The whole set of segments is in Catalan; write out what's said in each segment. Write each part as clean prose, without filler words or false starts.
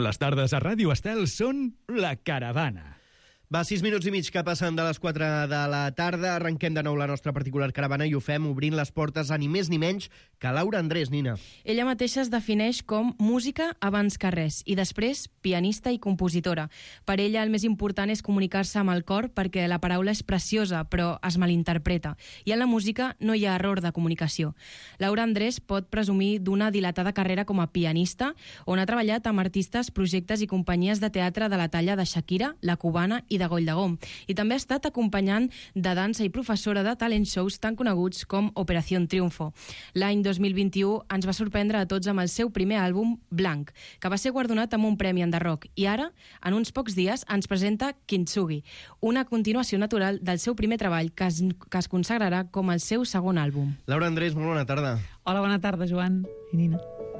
Les tardes a Ràdio Estel són La Caravana. Va, 6 minuts i mig que passen de les 4 de la tarda. Arrenquem de nou la nostra particular caravana i ho fem obrint les portes a ni més ni menys que Laura Andrés, Nina. Ella mateixa es defineix com música abans que res i després pianista i compositora. Per ella el més important és comunicar-se amb el cor perquè la paraula és preciosa però es malinterpreta i en la música no hi ha error de comunicació. Laura Andrés pot presumir d'una dilatada carrera com a pianista on ha treballat amb artistes, projectes i companyies de teatre de la talla de Shakira, La Cubana i de Goll de Gom. I també ha estat acompanyant de dansa i professora de talent shows tan coneguts com Operación Triunfo. L'any 2021 ens va sorprendre a tots amb el seu primer àlbum, Blanc, que va ser guardonat amb un premi Enderrock. I ara, en uns pocs dies, ens presenta Kintsugi, una continuació natural del seu primer treball que es consagrarà com el seu segon àlbum. Laura Andrés, molt bona tarda. Hola, bona tarda, Joan i Nina.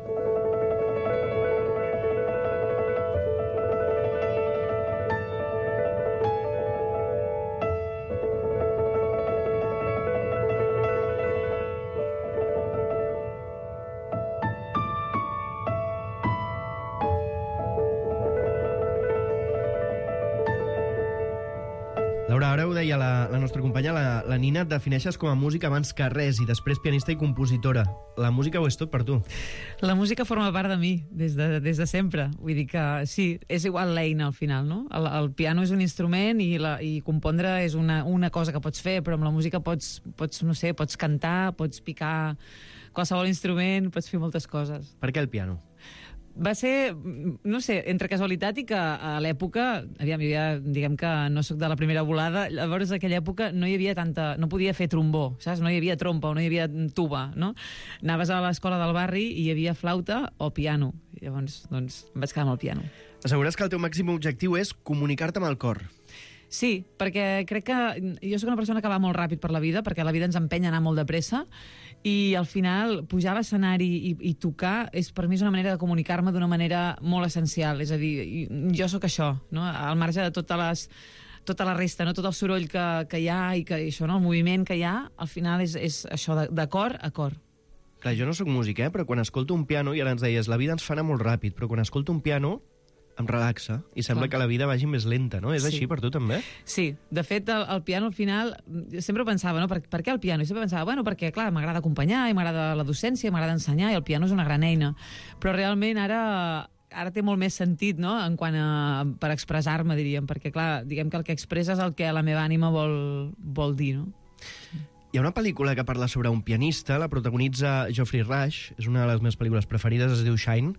Laura, ara ho deia la nostra companya, la Nina, et defineixes com a música abans que res i després pianista i compositora. La música ho és tot per tu. La música forma part de mi des de sempre. Vull dir que sí, és igual l'eina al final, no? El piano és un instrument i compondre és una cosa que pots fer, però amb la música pots cantar, pots picar qualsevol instrument, pots fer moltes coses. Per què el piano? Va ser, no sé, entre casualitat i que a l'època, diguem que no sóc de la primera volada, llavors a aquella època no hi havia no podia fer trombó, saps? No hi havia trompa o no hi havia tuba, no? Anaves a l'escola del barri i hi havia flauta o piano. Llavors, doncs, em vaig quedar amb el piano. Assegures que el teu màxim objectiu és comunicar-te amb el cor. Sí, perquè crec que jo sóc una persona que va molt ràpid per la vida, perquè la vida ens empenya a anar molt de pressa, i al final pujar a l'escenari i tocar per mi és una manera de comunicar-me d'una manera molt essencial. És a dir, jo sóc això, no? Al marge de tota la resta, no? Tot el soroll que hi ha i que això, no? El moviment que hi ha, al final és això, de cor a cor. Clar, jo no sóc músic, però quan escolto un piano, i ara ens deies, la vida ens fa anar molt ràpid, però quan escolto un piano em relaxa i sembla que la vida vagi més lenta, no? És així per tu també? Sí, de fet el piano al final sempre pensava, no? Per què el piano? I sempre pensava, bueno, perquè clar, m'agrada acompanyar i m'agrada la docència, m'agrada ensenyar i el piano és una gran eina, però realment ara té molt més sentit, no? En quant a per expressar-me, diríem, perquè clar, diguem que el que expressa és el que la meva ànima vol dir, no? Hi ha una pel·lícula que parla sobre un pianista, la protagonitza Geoffrey Rush, és una de les meves pel·lícules preferides, es diu Shine,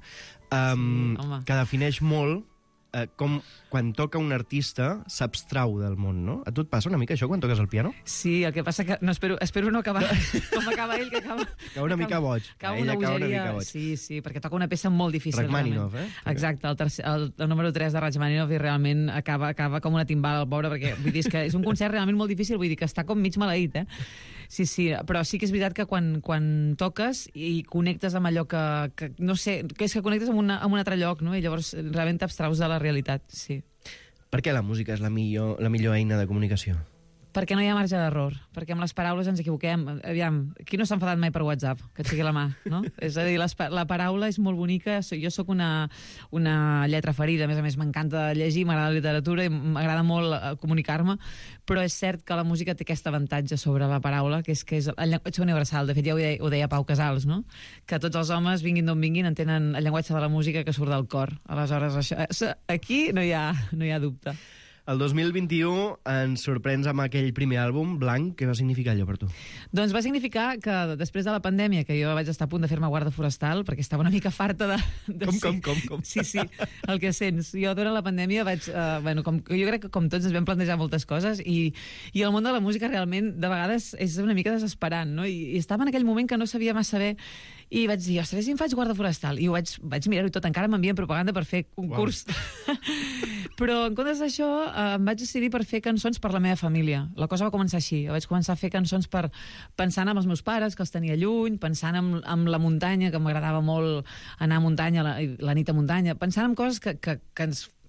que defineix molt com quan toca un artista s'abstrau del món, no? A tu et passa una mica això quan toques el piano? Sí, el que passa que... No, espero no acabar com acaba ell, que acaba... Cau una mica boig. Cau una bogeria. Sí, perquè toca una peça molt difícil. Rachmaninoff, Exacte, el número 3 de Rachmaninoff i realment acaba com una timbala el pobre, perquè vull dir, és que és un concert realment molt difícil, vull dir que està com mig maleït, Sí, però sí que és veritat que quan toques i connectes amb allò que no sé, que és que connectes amb un altre lloc, no? I llavors realment t'abstraus de la realitat, sí. Per què la música és la millor eina de comunicació? Perquè no hi ha marge d'error, perquè amb les paraules ens equivoquem. Aviam, qui no s'ha enfadat mai per WhatsApp? Que et fiqui la mà, no? És a dir, la paraula és molt bonica, jo sóc una lletra ferida, a més m'encanta llegir, m'agrada la literatura i m'agrada molt comunicar-me, però és cert que la música té aquest avantatge sobre la paraula, que és el llenguatge universal. De fet, ja ho deia Pau Casals, no? Que tots els homes, vinguin d'on vinguin, entenen el llenguatge de la música que surt del cor. Aleshores, aquí no hi ha dubte. El 2021 ens sorprens amb aquell primer àlbum, Blanc. Què va significar allò per tu? Doncs va significar que després de la pandèmia, que jo vaig estar a punt de fer-me guarda forestal, perquè estava una mica farta de Com? Sí, el que sents. Jo durant la pandèmia vaig... jo crec que com tots ens vam plantejar moltes coses i el món de la música realment de vegades és una mica desesperant, no? I estava en aquell moment que no sabia massa bé i vaig dir, ostres, si em faig guarda forestal? I vaig mirar-ho tot, encara m'envien propaganda per fer concurs. Però en comptes d'això em vaig decidir per fer cançons per la meva família. La cosa va començar així. Vaig començar a fer cançons pensant en els meus pares, que els tenia lluny, pensant en la muntanya, que m'agradava molt anar a muntanya, la nit a muntanya, pensant en coses que ens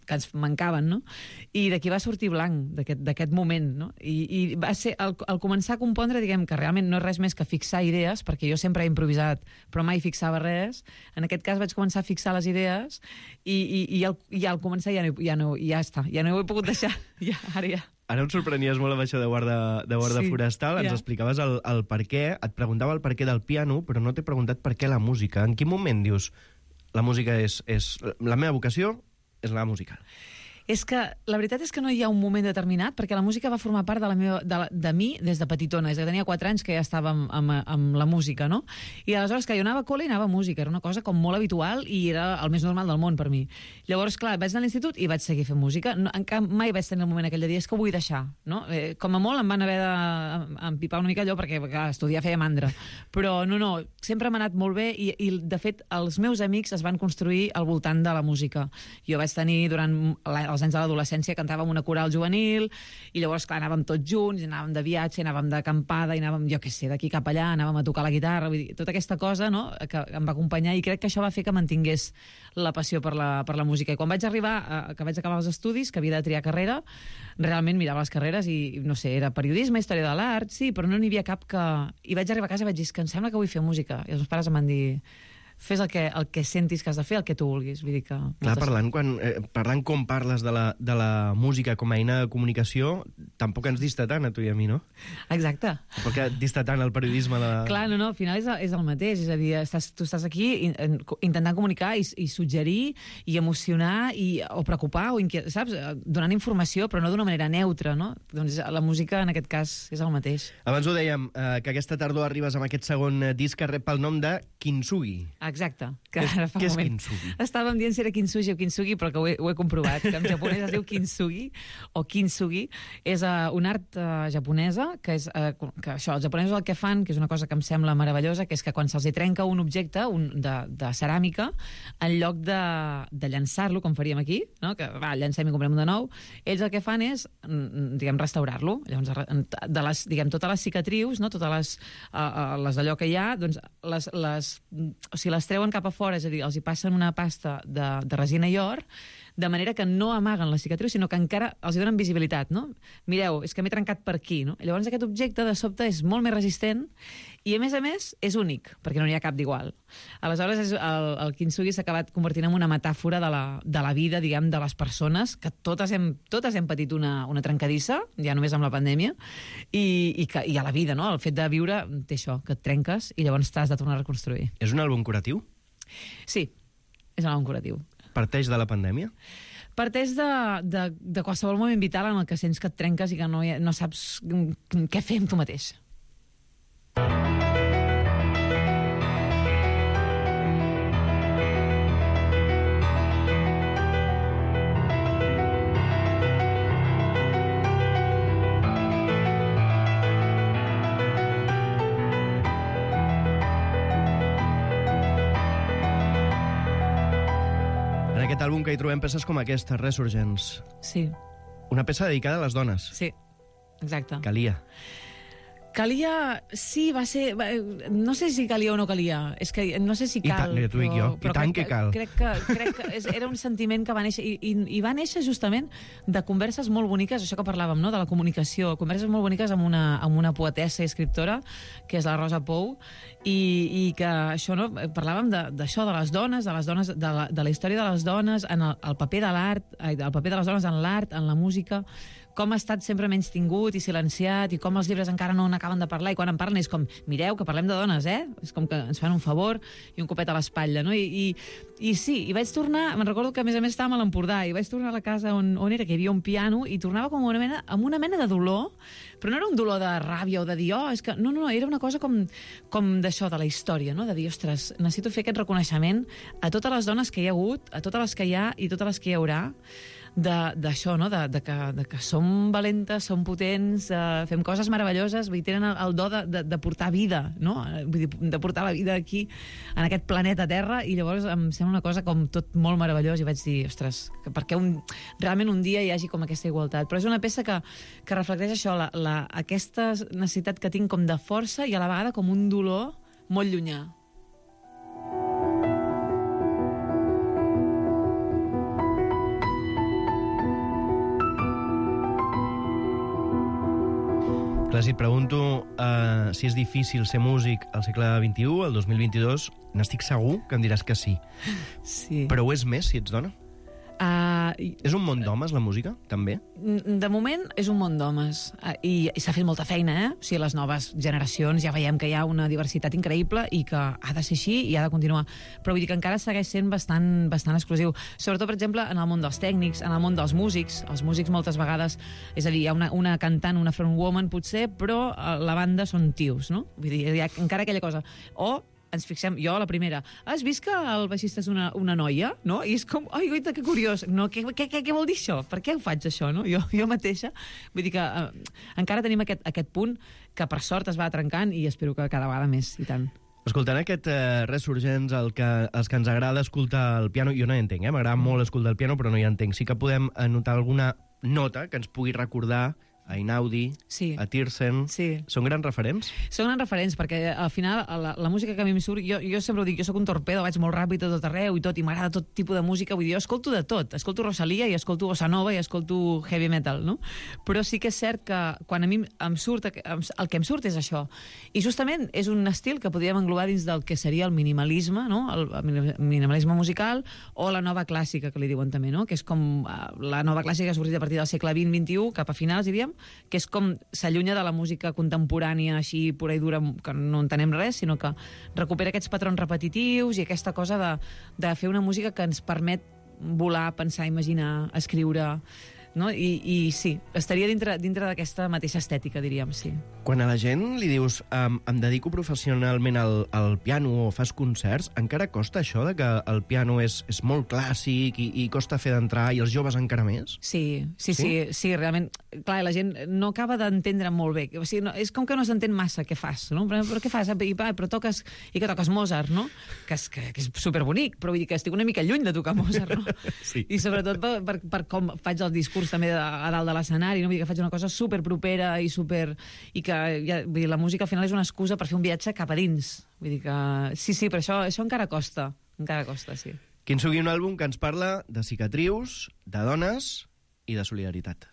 que ens mancaven, no? I d'aquí va sortir Blanc, d'aquest moment, no? I va ser, al començar a compondre, diguem que realment no és res més que fixar idees, perquè jo sempre he improvisat, però mai fixava res. En aquest cas vaig començar a fixar les idees i al començar ja està, ja no ho he pogut deixar, ara ja. Ara em sorprenies molt amb això de guarda forestal, ens explicaves el per què, et preguntava el per què del piano, però no t'he preguntat per què la música. En quin moment dius, la música és la meva vocació és la musical? És que la veritat és que no hi ha un moment determinat, perquè la música va formar part de mi des de petitona, des que tenia 4 anys que ja estava amb la música, no? I aleshores que jo anava a col·le i anava a música, era una cosa com molt habitual i era el més normal del món per mi. Llavors, clar, vaig anar a l'institut i vaig seguir fent música. No, mai vaig tenir el moment aquell de dir, és que ho vull deixar, no? Com a molt em van haver d'empipar una mica allò perquè clar, estudiar feia mandra. Però no, sempre m'ha anat molt bé i de fet els meus amics es van construir al voltant de la música. Jo vaig tenir durant els anys de l'adolescència cantàvem una coral juvenil i llavors, clar, anàvem tots junts, anàvem de viatge, anàvem d'acampada, anàvem, jo què sé, d'aquí cap allà, anàvem a tocar la guitarra, vull dir, tota aquesta cosa, no?, que em va acompanyar i crec que això va fer que mantingués la passió per la música. I quan vaig arribar, que vaig acabar els estudis, que havia de triar carrera, realment mirava les carreres i, no sé, era periodisme, història de l'art, sí, però no n'hi havia cap que... I vaig arribar a casa i vaig dir, que em sembla que vull fer música. I els meus pares em van dir... Fes el que sentis que has de fer, el que tu vulguis. Vull dir que... Clar, parlant com parles de la música com a eina de comunicació, tampoc ens dista tant a tu i a mi, no? Exacte. Perquè dista tant el periodisme... Clar, no, al final és el mateix. És a dir, tu estàs aquí intentant comunicar i suggerir i emocionar o preocupar, saps? Donant informació, però no d'una manera neutra, no? Doncs la música, en aquest cas, és el mateix. Abans ho dèiem, que aquesta tardor arribes amb aquest segon disc que rep el nom de Kintsugi. Exacte. Què és Kintsugi? Estàvem dient si era Kintsugi o Kintsugi, però que ho he comprovat, que en japonès es diu Kintsugi o Kintsugi. És un art japonesa, que és que això, els japonesos el que fan, que és una cosa que em sembla meravellosa, que és que quan se'ls trenca un objecte de ceràmica, en lloc de llançar-lo, com faríem aquí, no? Que llancem i comprem un de nou, ells el que fan és, diguem, restaurar-lo. Llavors, totes les cicatrius, no? Totes les d'allò que hi ha, doncs o sigui, les treuen cap a fora, és a dir, els hi passen una pasta de resina i or, de manera que no amaguen la cicatriu, sinó que encara els hi donen visibilitat, no? Mireu, és que m'he trencat per aquí, no? Llavors aquest objecte, de sobte, és molt més resistent i, a més, és únic, perquè no n'hi ha cap d'igual. Aleshores, el Kintsugi s'ha acabat convertint en una metàfora de la vida, diguem, de les persones, que totes hem patit una trencadissa, ja només amb la pandèmia, i a la vida, no? El fet de viure té això, que et trenques i llavors t'has de tornar a reconstruir. És un àlbum curatiu? Sí, és un àlbum curatiu. Parteix de la pandèmia? Parteix de qualsevol moment vital en el que sents que et trenques i que no saps què fer amb tu mateix. En aquest àlbum que hi trobem peces com aquesta, Resurgence. Sí. Una peça dedicada a les dones. Sí, exacte. Calia. Calia, sí, va ser... No sé si calia o no calia. És que no sé si cal. I tu i jo. I tant que cal. Crec que era un sentiment que va néixer... I va néixer justament de converses molt boniques, això que parlàvem, no?, de la comunicació. Converses molt boniques amb una poetessa i escriptora, que és la Rosa Pou, i que això, no?, parlàvem d'això, de les dones, de la història de les dones, en el paper de l'art, el paper de les dones en l'art, en la música, com ha estat sempre menys tingut i silenciat, i com els llibres encara no n'acaben de parlar, i quan en parlen és com, mireu, que parlem de dones, És com que ens fan un favor i un copet a l'espatlla, no? I sí, i vaig tornar, me'n recordo que a més estàvem a l'Empordà, i vaig tornar a la casa on era, que hi havia un piano, i tornava com amb una mena de dolor, però no era un dolor de ràbia o de dir, és que... No, era una cosa com d'això, de la història, no? De dir, ostres, necessito fer aquest reconeixement a totes les dones que hi ha hagut, a totes les que hi ha i totes les que hi haurà, d'això, no?, de que som valentes, som potents, fem coses meravelloses, vull dir, tenen el do de portar vida, no?, vull dir, de portar la vida aquí, en aquest planeta Terra, i llavors em sembla una cosa com tot molt meravellós, i vaig dir, ostres, perquè realment un dia hi hagi com aquesta igualtat. Però és una peça que reflecteix això, aquesta necessitat que tinc com de força i a la vegada com un dolor molt llunyà. Clar, si et pregunto si és difícil ser músic al segle XXI, al 2022, n'estic segur que em diràs que sí. Sí. Però ho és més si ets dona? És un món d'homes, la música, també? De moment és un món d'homes i s'ha fet molta feina, O sigui, les noves generacions ja veiem que hi ha una diversitat increïble i que ha de ser així i ha de continuar. Però vull dir que encara segueix sent bastant exclusiu. Sobretot, per exemple, en el món dels tècnics, en el món dels músics. Els músics moltes vegades, és a dir, hi ha una cantant, una frontwoman potser, però la banda són tios, no? Vull dir, hi ha encara aquella cosa. O ens fixem, jo la primera, has vist que el baixista és una noia? No? I és com, ai, goita, que curiós. No, què vol dir això? Per què ho faig, això? No? Jo mateixa. Vull dir que encara tenim aquest punt que per sort es va trencant i espero que cada vegada més, i tant. Escoltant aquest Resurgents, els que ens agrada escoltar el piano, jo no hi entenc, m'agrada molt escoltar el piano, però no hi entenc. Sí que podem anotar alguna nota que ens pugui recordar a Einaudi, sí. A Tiersen. Sí. Són grans referents? Són grans referents, perquè al final la música que a mi em surt, jo sempre ho dic, jo sóc un torpedo, vaig molt ràpid a tot arreu i tot, i m'agrada tot tipus de música, vull dir, jo escolto de tot, escolto Rosalía i escolto bossa nova i escolto heavy metal, no? Però sí que és cert que quan a mi em surt, el que em surt és això. I justament és un estil que podríem englobar dins del que seria el minimalisme, no? El minimalisme musical o la nova clàssica, que li diuen també, no? Que és com la nova clàssica que ha sortit a partir del segle XX-XXI, cap a finals, diríem, que és com s'allunya de la música contemporània així pura i dura, que no entenem res, sinó que recupera aquests patrons repetitius i aquesta cosa de fer una música que ens permet volar, pensar, imaginar, escriure, no? I sí, estaria dintre d'aquesta mateixa estètica, diríem, sí. Quan a la gent li dius em dedico professionalment al piano o fas concerts, encara costa això de que el piano és molt clàssic i costa fer d'entrar, i els joves encara més? Sí, realment. Clar, la gent no acaba d'entendre molt bé. O sigui, no, és com que no s'entén massa què fas, no? Però què fas? Però toques Mozart, no? Que és superbonic, però vull dir que estic una mica lluny de tocar Mozart, no? Sí. I sobretot per com faig el discurs també a dalt de l'escenari, no? Vull dir que faig una cosa superpropera i que vull dir, la música al final és una excusa per fer un viatge cap a dins. Vull dir que sí, però això encara costa, sí. Kintsugi, un àlbum que ens parla de cicatrius, de dones i de solidaritat.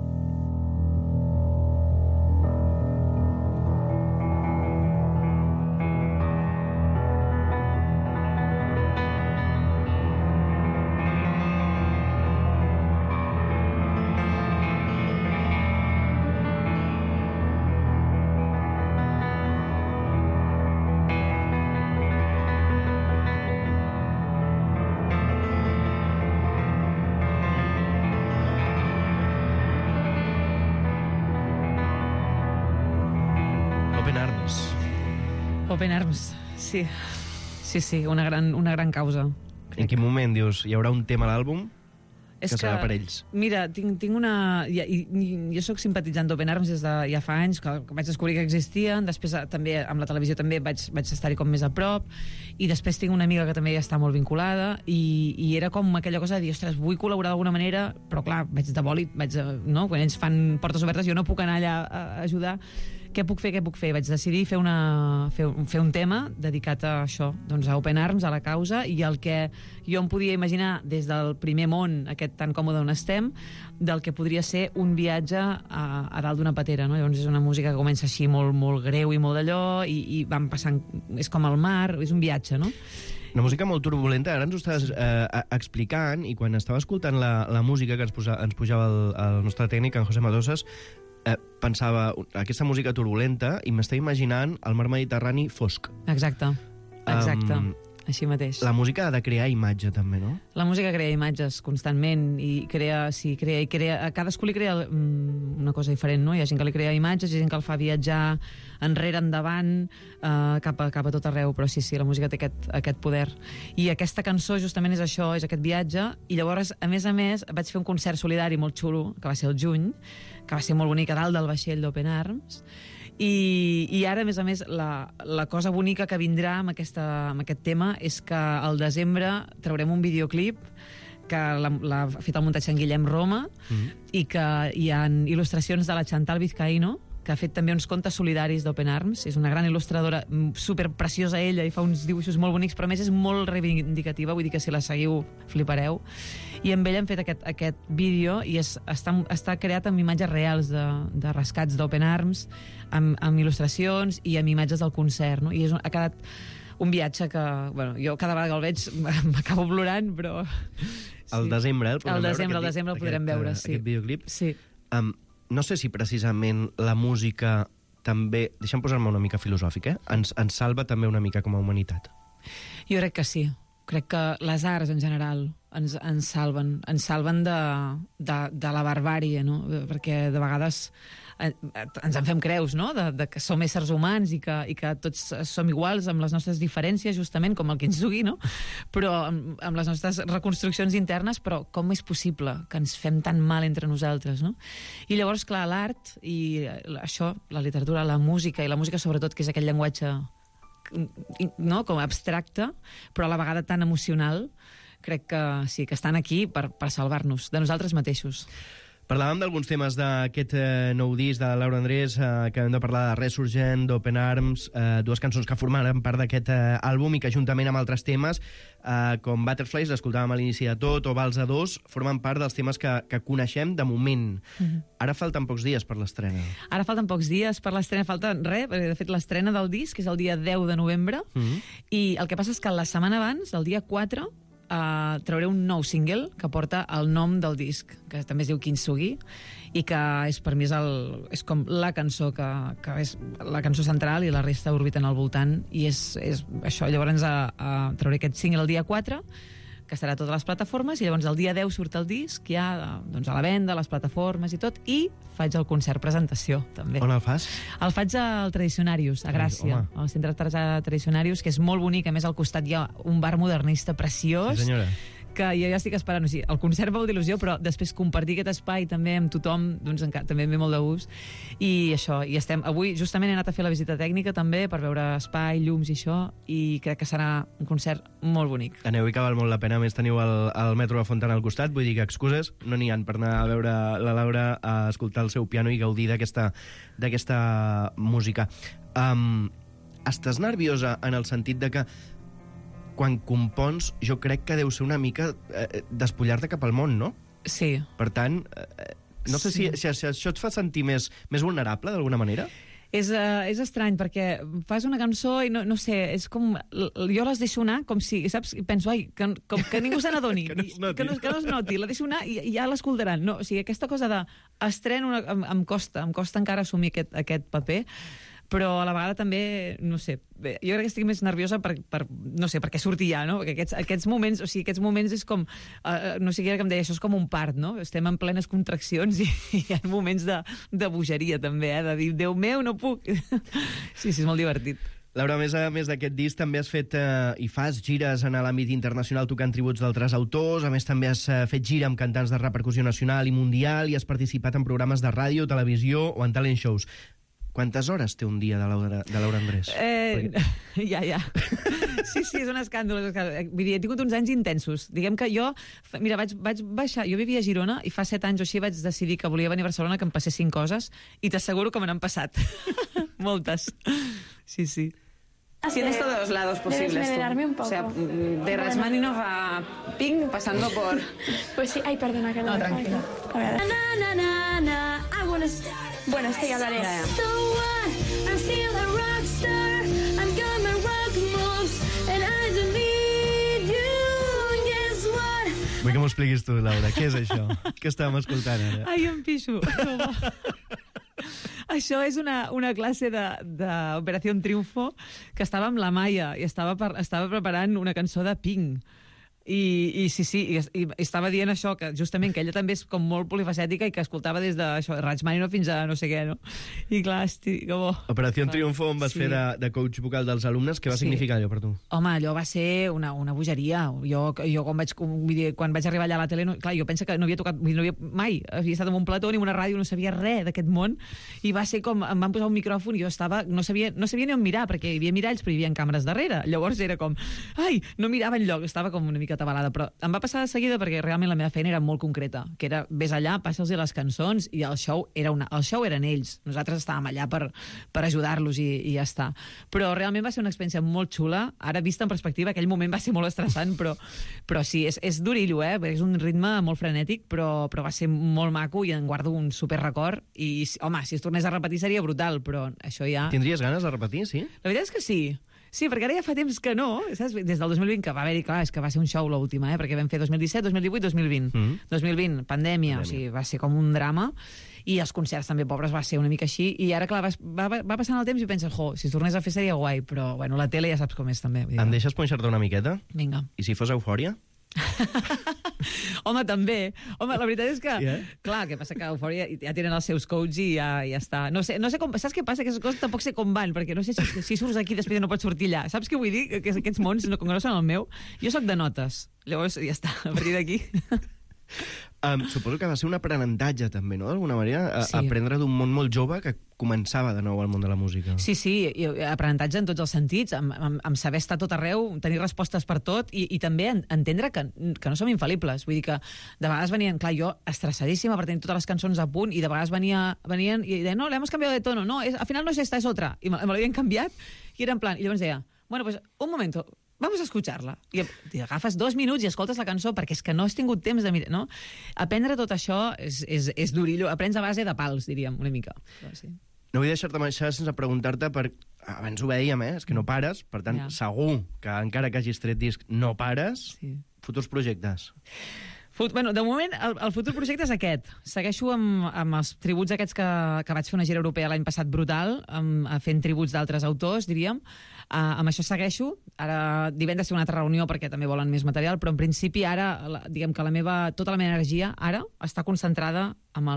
Open Arms, sí. Sí, una gran causa. En quin moment dius, hi haurà un tema a l'àlbum que serà per ells? Mira, tinc una... Jo sóc simpatitzant d'Open Arms des de ja fa anys, que vaig descobrir que existien, després també amb la televisió també vaig estar-hi com més a prop, i després tinc una amiga que també hi està molt vinculada, i era com aquella cosa de dir, ostres, vull col·laborar d'alguna manera, però clar, vaig de bòlit, no? Quan ells fan portes obertes, jo no puc anar allà a ajudar. Què puc fer? Vaig decidir fer un tema dedicat a això, doncs a Open Arms, a la causa, i el que jo em podia imaginar des del primer món, aquest tan còmode on estem, del que podria ser un viatge a dalt d'una patera, no? Llavors és una música que comença així molt, molt greu i molt d'allò, i van passant, és com el mar, és un viatge, no? Una música molt turbulenta, ara ens ho estàs explicant, i quan estava escoltant la música que ens pujava el nostre tècnic, en José Madosas, pensava, aquesta música turbulenta, i m'estava imaginant el mar Mediterrani fosc. Exacte. Així mateix. La música ha de crear imatge, també, no? La música crea imatges constantment i crea, a cadascú li crea una cosa diferent, no? Hi ha gent que li crea imatges, hi ha gent que el fa viatjar enrere, endavant, cap a tot arreu, però sí, la música té aquest poder. I aquesta cançó justament és això, és aquest viatge, i llavors, a més, vaig fer un concert solidari molt xulo, que va ser el juny, que va ser molt bonic, a dalt del vaixell d'Open Arms, i ara, a més, la cosa bonica que vindrà amb aquest tema és que al desembre traurem un videoclip que l'ha fet el muntatge en Guillem Roma, i que hi ha il·lustracions de la Chantal Vizcaíno, que ha fet també uns contes solidaris d'Open Arms. És una gran il·lustradora, superpreciosa ella, i fa uns dibuixos molt bonics, però a més és molt reivindicativa, vull dir que si la seguiu flipareu. I amb ella hem fet aquest vídeo i està creat amb imatges reals de rescats d'Open Arms, amb il·lustracions i amb imatges del concert, no? I ha quedat un viatge que, bueno, jo cada vegada que el veig m'acabo plorant, però... Al desembre, el desembre el podrem veure, sí. Aquest videoclip. Sí. No sé si precisament la música també... Deixa'm posar-me una mica filosòfic, ens salva també una mica com a humanitat. Jo crec que sí. Crec que les arts en general ens salven de la barbàrie, no? Perquè de vegades ens en fem creus, no? De que som éssers humans i que tots som iguals amb les nostres diferències, justament com el que ens dugui, no? Però amb les nostres reconstruccions internes, però com és possible que ens fem tan mal entre nosaltres, no? I llavors, clar, l'art i això, la literatura, la música, i la música sobretot, que és aquell llenguatge, no?, com abstracte, però a la vegada tan emocional, crec que sí, que estan aquí per salvar-nos de nosaltres mateixos. Parlàvem d'alguns temes d'aquest nou disc de Laura Andrés, que hem de parlar de Resurgent, d'Open Arms, dues cançons que formaran part d'aquest àlbum i que juntament amb altres temes, com Butterflies, l'escoltàvem a l'inici de tot, o Vals a dos, formen part dels temes que coneixem de moment. Ara falten pocs dies per l'estrena. Falta res, perquè de fet l'estrena del disc és el dia 10 de novembre, i el que passa és que la setmana abans, el dia 4, trauré un nou single que porta el nom del disc, que també es diu Kintsugi, i que és, per mi és com la cançó que és la cançó central i la resta orbiten al voltant, i és això. Llavors trauré aquest single el dia 4, que estarà a totes les plataformes, i llavors el dia 10 surt el disc, ja doncs, a la venda, a les plataformes i tot, i faig el concert presentació, també. On el fas? El faig al Tradicionarius, a Gràcia, al Centre Tradicionarius, que és molt bonic. A més, al costat hi ha un bar modernista preciós. Sí, senyora. Que jo ja estic esperant, o sigui, el concert va d'il·lusió, però després compartir aquest espai també amb tothom, doncs també em ve molt de gust. I això, i avui justament he anat a fer la visita tècnica també per veure espai, llums i això, i crec que serà un concert molt bonic. Aneu i que val molt la pena. A més, teniu el metro de Fontana al costat, vull dir que excuses no n'hi ha per anar a veure la Laura, a escoltar el seu piano i gaudir d'aquesta música. Estàs nerviosa en el sentit de que quan compons, jo crec que deu ser una mica despullar-te cap al món, no? Sí. Per tant, no sé si això et fa sentir més vulnerable, d'alguna manera? És estrany, perquè fas una cançó i no sé, és com... Jo les deixo anar com si, saps? I penso, que ningú se n'adoni. Que no es noti. La deixo anar i ja l'escoltaran. No, o sigui, aquesta cosa d'estreno em costa encara assumir aquest paper, però a la vegada també, no sé, jo crec que estic més nerviosa no sé, perquè surti ja, no? Perquè aquests moments és com, no sé qui era que em deia, això és com un part, no? Estem en plenes contraccions i hi ha moments de bogeria també, de dir, Déu meu, no puc. Sí, és molt divertit. Laura, a més d'aquest disc, també has fet i fas gires en l'àmbit internacional tocant tributs d'altres autors, a més també has fet gira amb cantants de repercussió nacional i mundial i has participat en programes de ràdio, televisió o en talent shows. Quantes hores té un dia de Laura Andrés? Ja. Sí, és un escàndol. Vull dir, he tingut uns anys intensos. Diguem que jo, mira, vaig baixar... Jo vivia a Girona i fa 7 anys o així vaig decidir que volia venir a Barcelona, que em passessin coses, i t'asseguro que me n'han passat. Moltes. Sí. Tienes todos los lados posibles. Debes venerarme un poco. O sea, de Rachmaninoff a Pink, pasando por... Pues sí, ay, perdona, que no. No, tranquila. A ver. Bueno, esto ya hablaré. Ya. So what? I'm still a rock star. I'm got my rock moves and I don't need you. Guess what? Vull que m'ho expliquis tu, Laura. Què és això? Què estàvem escoltant ara? Ai, em pixo. Això és una classe d'Operació Triunfo que estava amb la Maia i estava preparant una cançó de Pink. I estava dient això, que justament que ella també és com molt polifacètica i que escoltava des de Rachmaninoff fins a no sé què, no? I clar, Operació Triunfo, on vas fer de coach vocal dels alumnes, què va significar allò per tu? Home, allò va ser una bogeria. Jo quan vaig arribar allà a la tele, clar, jo penso que no havia tocat mai, havia estat en un plató ni una ràdio, no sabia res d'aquest món, i va ser com, em van posar un micròfon i jo no sabia ni on mirar, perquè hi havia miralls però hi havia càmeres darrere, llavors era com, no mirava enlloc, estava com una mica atabalada, però em va passar de seguida perquè realment la meva feina era molt concreta, que era vés allà, passa'ls les cançons i el show eren ells. Nosaltres estàvem allà per ajudar-los i ja està. Però realment va ser una experiència molt xula. Ara, vista en perspectiva, aquell moment va ser molt estressant, però sí, és durillo, és un ritme molt frenètic, però va ser molt maco i en guardo un superrecord. I, home, si es tornés a repetir seria brutal, però això ja... Tindries ganes de repetir, sí? La veritat és que sí. Sí, perquè ara ja fa temps que no, saps? Des del 2020, que va haver-hi, clar, és que va ser un show l'última, perquè vam fer 2017, 2018, 2020. 2020, pandèmia, o sigui, va ser com un drama, i els concerts també, pobres, va ser una mica així, i ara, clar, va passant el temps i penses, si es tornés a fer seria guai, però, bueno, la tele ja saps com és, també. Em deixes punxar-te una miqueta? Vinga. I si fos Eufòria? Home, també. Home, la veritat és que, clar, que passa que Eufòria ja tenen els seus coach i ja està. No sé com... Saps què passa? Aquestes coses tampoc sé com van, perquè no sé si surts aquí després no pots sortir allà. Saps què vull dir? Que aquests mons, com que no són el meu, jo sóc de notes. Llavors, ja està, a partir d'aquí... Suposo que va ser un aprenentatge també, no? D'alguna manera, Sí. aprendre d'un món molt jove que començava de nou al món de la música. Sí, i aprenentatge en tots els sentits, amb saber estar tot arreu, tenir respostes per tot i també entendre que no som infal·libles. Vull dir que de vegades venien, clar, jo estressadíssima per tenir totes les cançons a punt i de vegades venien i deien, no, le hemos cambiado de tono, no, al final no es esta, es otra. I me l'havien canviat i era en plan, i llavors deia, bueno, pues un momento, vamos a escuchar-la. I agafes 2 minuts i escoltes la cançó perquè és que no has tingut temps de mirar, no? Aprendre tot això és durillo. Aprens a base de pals, diríem, una mica. Però sí. No vull deixar-te marxar sense preguntar-te per... Abans ho dèiem, és que no pares, per tant, segur que encara que hagis tret disc, no pares. Sí. Futurs projectes. Bueno, de moment, el futur projecte és aquest. Segueixo amb els tributs aquests que vaig fer una gira europea l'any passat brutal, fent tributs d'altres autors, diríem. Amb això segueixo. Ara divendres té una altra reunió perquè també volen més material, però en principi ara, diguem que tota la meva energia ara està concentrada amb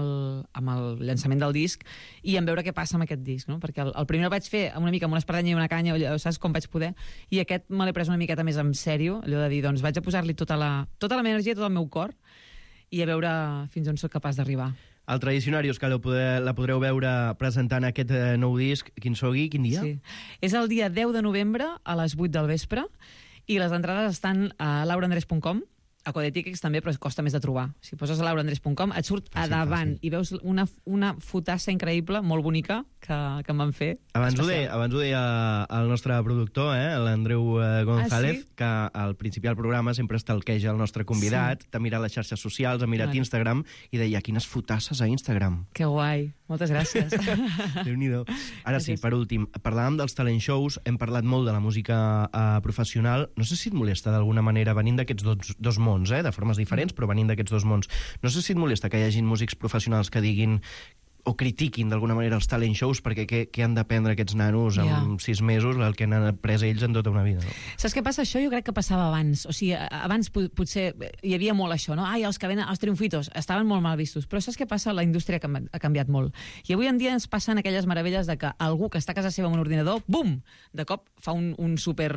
el llançament del disc i en veure què passa amb aquest disc, no? Perquè el primer el vaig fer una mica amb una espardenya i una canya, saps com vaig poder, i aquest me l'he pres una miqueta més en sèrio, allò de dir, doncs vaig a posar-li tota la meva energia, tot el meu cor, i a veure fins on sóc capaç d'arribar. El Tradicionarius, que la podreu veure presentant aquest nou disc, quin dia? Sí. És el dia 10 de novembre a les 8 del vespre i les entrades estan a lauraandres.com, a Codetickets també, però costa més de trobar. Si poses a lauraandres.com et surt a davant i veus una fotassa increïble, molt bonica, que em van fer. Abans ho deia el nostre productor, l'Andreu González, que al principi del programa sempre estalqueja el nostre convidat, t'ha mirat les xarxes socials, ha mirat Instagram i deia, quines fotasses a Instagram. Que guai, moltes gràcies. Déu-n'hi-do. Ara sí, per últim, parlàvem dels talent shows, hem parlat molt de la música professional. No sé si et molesta d'alguna manera, venint d'aquests dos mons, de formes diferents, però venint d'aquests dos mons. No sé si et molesta que hi hagin músics professionals que diguin o critiquin d'alguna manera els talent shows, perquè què han d'aprendre aquests nanos en 6 mesos, el que han après ells en tota una vida. No? Saps què passa? Això jo crec que passava abans. O sigui, abans potser hi havia molt això, no? Ai, els que venen, els triomfitos, estaven molt mal vistos. Però saps què passa? La indústria ha canviat molt. I avui en dia ens passen aquelles meravelles de que algú que està a casa seva amb un ordinador, bum! De cop fa un super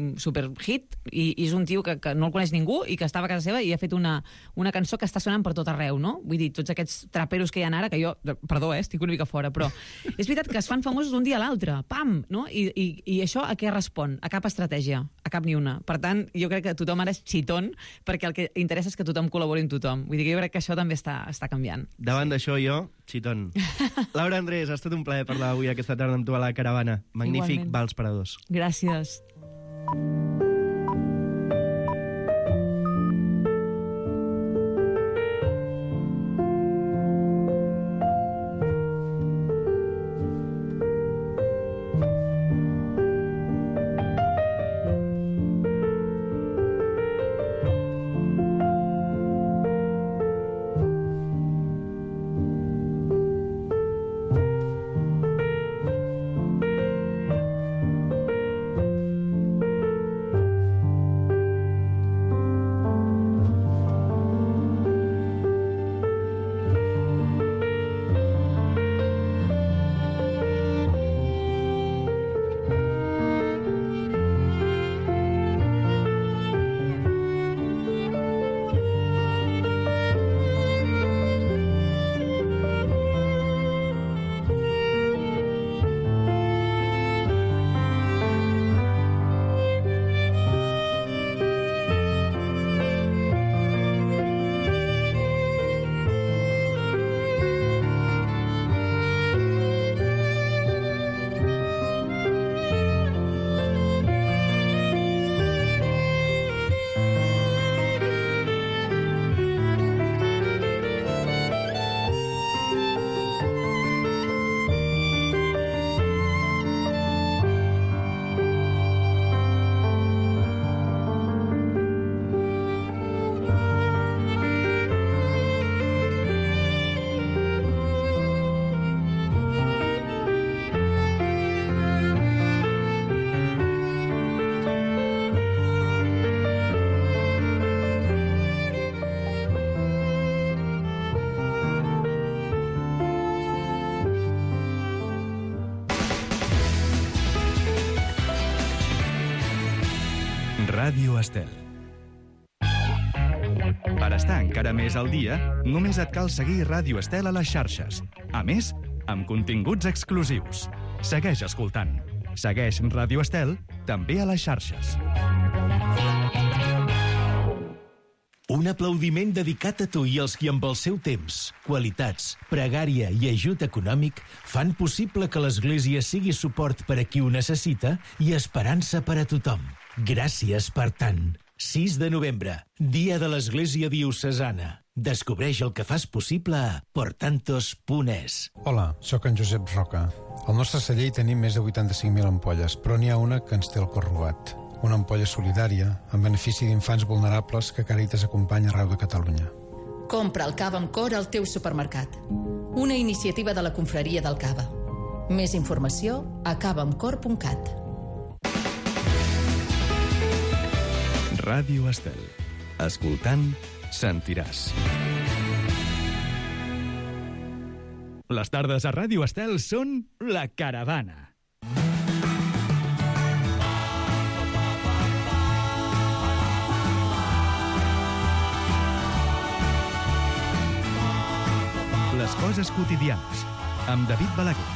hit i és un tio que no el coneix ningú i que estava a casa seva i ha fet una cançó que està sonant per tot arreu, no? Vull dir, tots aquests traperos que hi ha ara, que jo... Perdó, estic una mica fora, però és veritat que es fan famosos d'un dia a l'altre. Pam! No? I això a què respon? A cap estratègia, a cap ni una. Per tant, jo crec que tothom ara és xitón, perquè el que interessa és que tothom col·labori amb tothom. Vull dir que jo crec que això també està canviant. Davant d'això, jo, xitón. Laura Andrés, ha estat un plaer parlar avui aquesta tarda amb tu a la Caravana. Magnífic, igualment. Vals per a dos. Gràcies. Ràdio Estel. Per estar encara més al dia, només et cal seguir Ràdio Estel a les xarxes. A més, amb continguts exclusius. Segueix escoltant. Segueix Ràdio Estel també a les xarxes. Un aplaudiment dedicat a tu i als qui amb el seu temps, qualitats, pregària i ajut econòmic fan possible que l'Església sigui suport per a qui ho necessita i esperança per a tothom. Gràcies per tant. 6 de novembre, Dia de l'Església Diocesana. Descobreix el que fas possible a portantos.es. Hola, sóc en Josep Roca. Al nostre celler hi tenim més de 85.000 ampolles, però n'hi ha una que ens té el cor robat. Una ampolla solidària, en benefici d'infants vulnerables que Càritas acompanya arreu de Catalunya. Compra el cava amb cor al teu supermercat. Una iniciativa de la Confraria del Cava. Més informació a cavaamcor.cat. Ràdio Estel. Escoltant, sentiràs. Les tardes a Ràdio Estel són La Caravana. Les coses quotidianes, amb David Balaguer.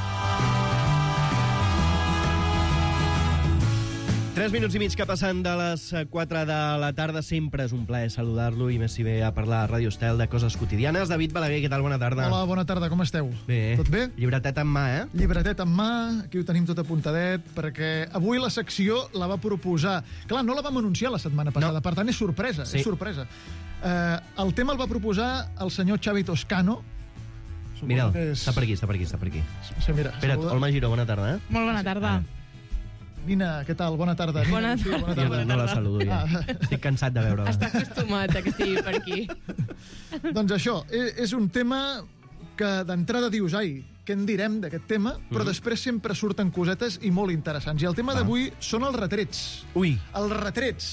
3 minuts i mig que passen de les 4 de la tarda. Sempre és un plaer saludar-lo i més si ve a parlar a Ràdio Estel de coses quotidianes. David Balaguer, què tal? Bona tarda. Hola, bona tarda, com esteu? Bé. Tot bé? Llibretet en mà, Llibretet en mà, aquí ho tenim tot apuntadet, perquè avui la secció la va proposar... Clar, no la vam anunciar la setmana passada, per tant és sorpresa, Sí. és sorpresa. El tema el va proposar el senyor Xavi Toscano. Mira'l, que és- està per aquí. Sí, mira, Espera't, saluda. Olma Giró, bona tarda. Molt bona tarda. Nina, què tal? Bona tarda. Nina. Bona Sí, tarda. Jo no la saludo ja. Estic cansat de veure-la. Està acostumat a que estigui per aquí. Doncs això, és un tema que d'entrada dius, ai, què en direm d'aquest tema? Però després sempre surten cosetes i molt interessants. I el tema d'avui són els retrets. Ui, Els retrets.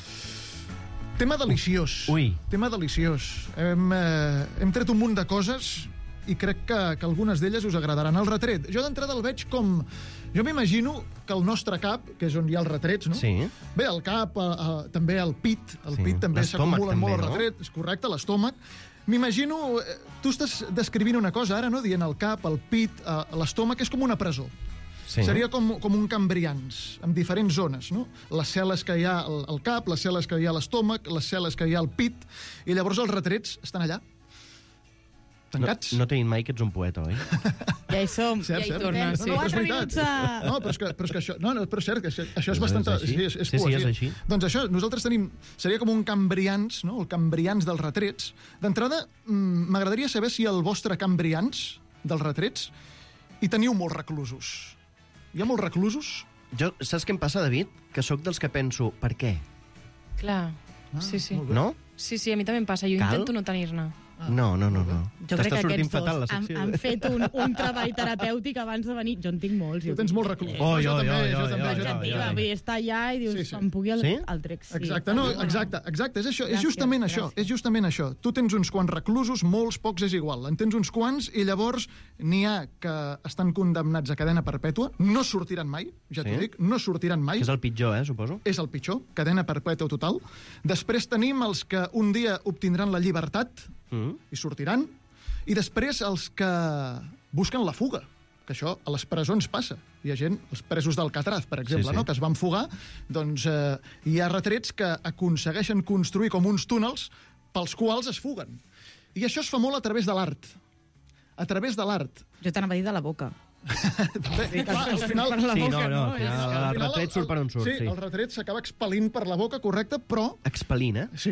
Tema deliciós. Ui. Tema deliciós. Hem tret un munt de coses i crec que algunes d'elles us agradaran. El retret, jo d'entrada el veig com... Jo m'imagino que el nostre cap, que és on hi ha els retrets, no? Sí. Bé, el cap, també el pit. El Sí. pit també L'estómac s'acumulen molt també, els no? retrets. És correcte, l'estómac. M'imagino... Tu estàs descrivint una cosa ara, no? Dient el cap, el pit, l'estómac, és com una presó. Sí. Seria com un Cambrians, amb diferents zones, no? Les cel·les que hi ha al cap, les cel·les que hi ha a l'estómac, les cel·les que hi ha al pit, i llavors els retrets estan allà, tancats. No t'he dit mai que ets un poeta, oi? Ja hi som, Cert, ja hi cert. tornem. No, però és 4 veritat. minuts a... No, però és que això... No, però és cert, que això és És bastant... així. és Sí, poesia. és així. Doncs això, nosaltres tenim... Seria com un Cambrians, no? El Cambrians dels retrets. D'entrada, m'agradaria saber si el vostre Cambrians dels retrets hi teniu molts reclusos. Hi ha molts reclusos? Jo, saps què em passa, David? Que sóc dels que penso, per què? Clar, sí, sí. No? Sí, sí, a mi també em passa. Jo Cal? intento no tenir-ne. No. Jo crec T'està que sortint aquests dos fatal, la han, secció. han fet un treball terapèutic abans de venir. Jo en tinc molts. Tu tens molts reclusos. Oh, jo jo també, també. Vull dir, està allà i dius, Sí, sí. em pugui Sí? el trec. Sí. Exacte, no, exacte, és això, és Gràcies, justament això, gràcies. és justament això. Tu tens uns quants reclusos, molts, pocs és igual. En tens uns quants i llavors n'hi ha que estan condemnats a cadena perpètua, no sortiran mai, ja t'ho Sí? dic, no sortiran mai. Que és el pitjor, suposo? És el pitjor, cadena perpètua total. Després tenim els que un dia obtindran la llibertat i sortiran, i després els que busquen la fuga, que això a les presons passa. Hi ha gent, els presos d'Alcatraz, per exemple, Sí, sí. no? Que es van fugar, doncs hi ha retrets que aconsegueixen construir com uns túnels pels quals es fuguen. I això es fa molt a través de l'art. A través de l'art. Jo t'anava a dir de la boca. Bé, clar, al final... Per la Sí, boca, no, al Al final el final, retret surt per on surt. Sí, el retret s'acaba expel·lint per la boca, correcte, però... Expel·lint, Sí.